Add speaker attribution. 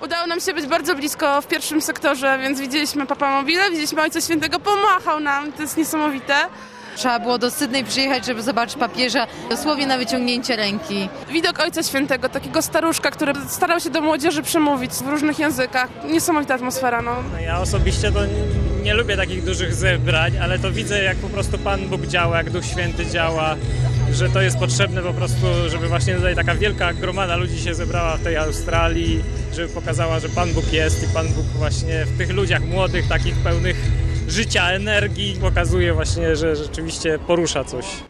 Speaker 1: Udało nam się być bardzo blisko w pierwszym sektorze, więc widzieliśmy papamobile, widzieliśmy Ojca Świętego, pomachał nam, to jest niesamowite.
Speaker 2: Trzeba było do Sydney przyjechać, żeby zobaczyć papieża dosłownie na wyciągnięcie ręki.
Speaker 1: Widok Ojca Świętego, takiego staruszka, który starał się do młodzieży przemówić w różnych językach. Niesamowita atmosfera, no.
Speaker 3: Ja osobiście to nie lubię takich dużych zebrań, ale to widzę, jak po prostu Pan Bóg działa, jak Duch Święty działa, że to jest potrzebne po prostu, żeby właśnie tutaj taka wielka gromada ludzi się zebrała w tej Australii, żeby pokazała, że Pan Bóg jest i Pan Bóg właśnie w tych ludziach młodych, takich pełnych życia, energii pokazuje właśnie, że rzeczywiście porusza coś.